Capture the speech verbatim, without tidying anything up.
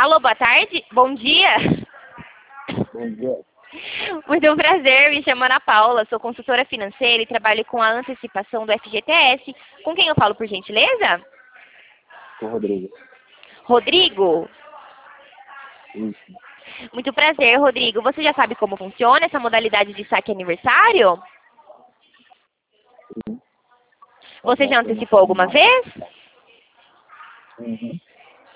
Alô, boa tarde? Bom dia. Bom dia. Muito prazer, me chamo Ana Paula, sou consultora financeira e trabalho com a antecipação do F G T S. Com quem eu falo, por gentileza? Com o Rodrigo. Rodrigo? Isso. Muito prazer, Rodrigo. Você já sabe como funciona essa modalidade de saque aniversário? Sim. Você já antecipou alguma vez? Uhum.